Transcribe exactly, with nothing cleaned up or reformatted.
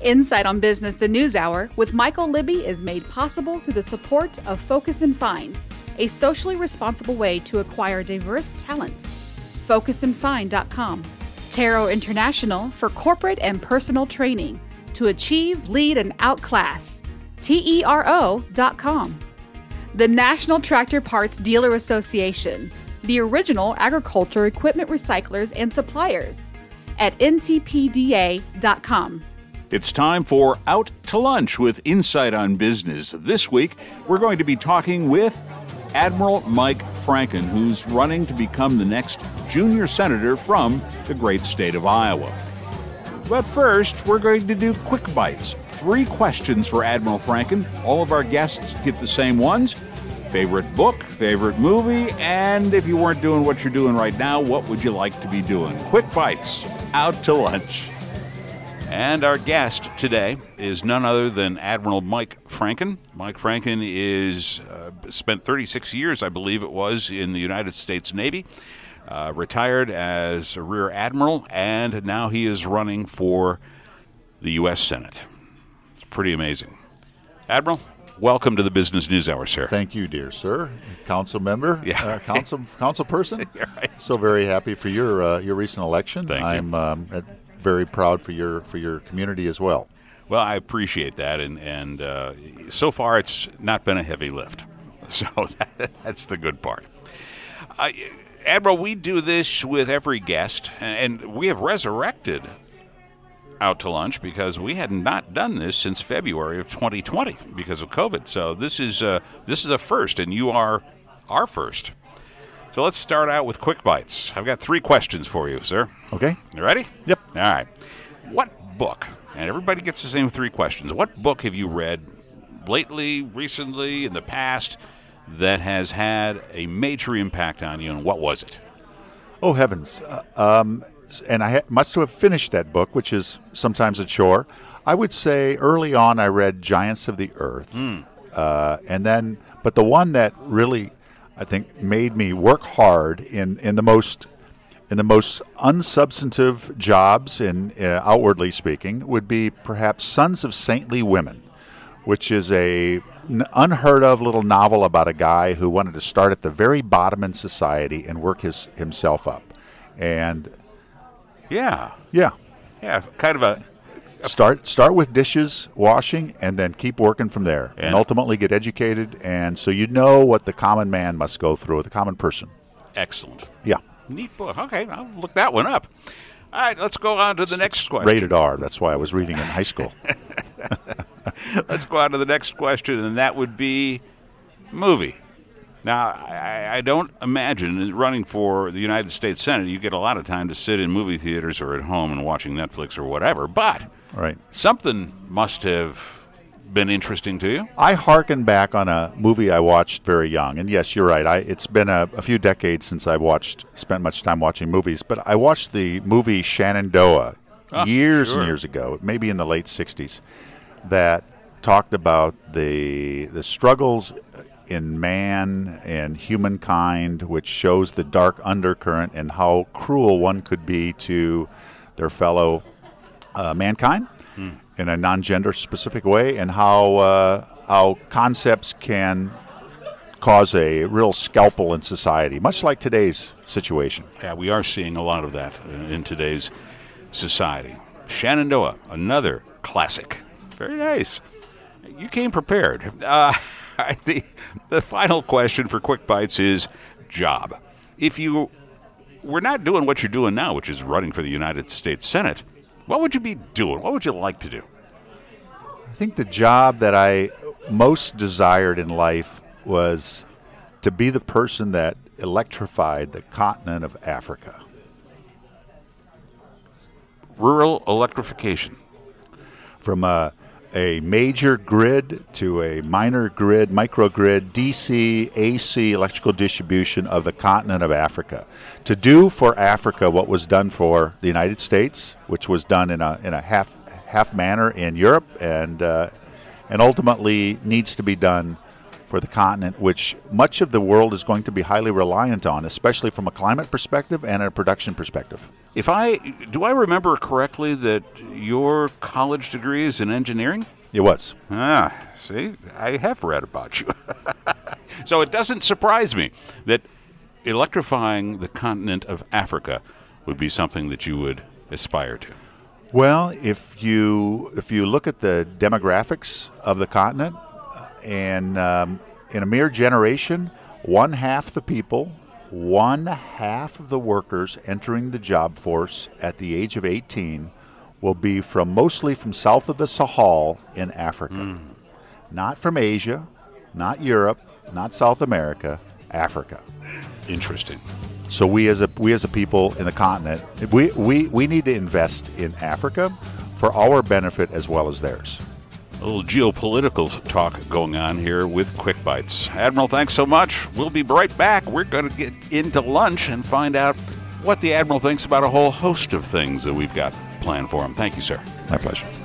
Insight on Business, the News Hour, with Michael Libby is made possible through the support of Focus and Find, a socially responsible way to acquire diverse talent. focus and find dot com. Tero International for corporate and personal training to achieve, lead, and outclass. T E R O dot com. The National Tractor Parts Dealer Association, the original agriculture equipment recyclers and suppliers, at N T P D A dot com. It's time for Out to Lunch with Insight on Business. This week, we're going to be talking with Admiral Mike Franken, who's running to become the next junior senator from the great state of Iowa. But first, we're going to do quick bites. Three questions for Admiral Franken. All of our guests get the same ones. Favorite book, favorite movie, and if you weren't doing what you're doing right now, what would you like to be doing? Quick bites. Out to lunch. And our guest today is none other than Admiral Mike Franken. Mike Franken is uh, spent thirty-six years, I believe it was, in the United States Navy, uh, retired as a Rear Admiral, and now he is running for the U S Senate. It's pretty amazing. Admiral, welcome to the Business News Hour, sir. Thank you, dear sir. Council member, yeah. uh, council council person. Right. So very happy for your uh, your recent election. Thank I'm, you. Um, uh, very proud for your for your community as well. Well, I appreciate that, and and uh, so far it's not been a heavy lift, so that, that's the good part. Uh, Admiral, we do this with every guest, and we have resurrected Out to Lunch because we had not done this since February of twenty twenty because of COVID. So this is uh, this is a first, and you are our first. So let's start out with quick bites. I've got three questions for you, sir. Okay. You ready? Yep. All right. What book, and everybody gets the same three questions, what book have you read lately, recently, in the past that has had a major impact on you, and what was it? Oh, heavens. Uh, um, and I ha- must have finished that book, which is sometimes a chore. I would say early on I read Giants of the Earth. Mm. Uh, and then, but the one that really, I think, made me work hard in, in the most in the most unsubstantive jobs, in uh, outwardly speaking, would be perhaps Sons of Saintly Women, which is a n- unheard of little novel about a guy who wanted to start at the very bottom in society and work his himself up. And Yeah. yeah, Yeah, kind of a... start start with dishes, washing, and then keep working from there, and, And- ultimately get educated. And so you know what the common man must go through, the common person. Excellent. Yeah. Neat book. Okay, I'll look that one up. All right, let's go on to the next question. Rated R. That's why I was reading in high school. Let's go on to the next question, and that would be movie. Now, I, I don't imagine running for the United States Senate, you get a lot of time to sit in movie theaters or at home and watching Netflix or whatever, but Right. something must have been interesting to you. I hearken back on a movie I watched very young, and yes, you're right. I, it's been a, a few decades since I watched, spent much time watching movies, but I watched the movie Shenandoah Ah, years sure. and years ago, maybe in the late sixties, that talked about the the struggles in man and humankind, which shows the dark undercurrent and how cruel one could be to their fellow uh, mankind. Hmm. In a non-gender specific way, and how uh, how concepts can cause a real scalpel in society, much like today's situation. Yeah, we are seeing a lot of that in today's society. Shenandoah, another classic. Very nice. You came prepared. Uh, the, the final question for Quick Bites is job. If you were not doing what you're doing now, which is running for the United States Senate, what would you be doing? What would you like to do? I think the job that I most desired in life was to be the person that electrified the continent of Africa. Rural electrification. From a, a major grid to a minor grid, microgrid, D C, A C electrical distribution of the continent of Africa. To do for Africa what was done for the United States, which was done in a in a half half manner in Europe, and uh, and ultimately needs to be done for the continent, which much of the world is going to be highly reliant on, especially from a climate perspective and a production perspective. If I do I remember correctly that your college degree is in engineering? It was. Ah, see, I have read about you. So it doesn't surprise me that electrifying the continent of Africa would be something that you would aspire to. Well, if you if you look at the demographics of the continent, and um, in a mere generation, one half the people, one half of the workers entering the job force at the age of eighteen will be from mostly from south of the Sahel in Africa. Mm. Not from Asia, not Europe, not South America, Africa. Interesting. So we as a we as a people in the continent, we, we, we need to invest in Africa for our benefit as well as theirs. A little geopolitical talk going on here with Quick Bites. Admiral, thanks so much. We'll be right back. We're going to get into lunch and find out what the Admiral thinks about a whole host of things that we've got planned for him. Thank you, sir. My pleasure.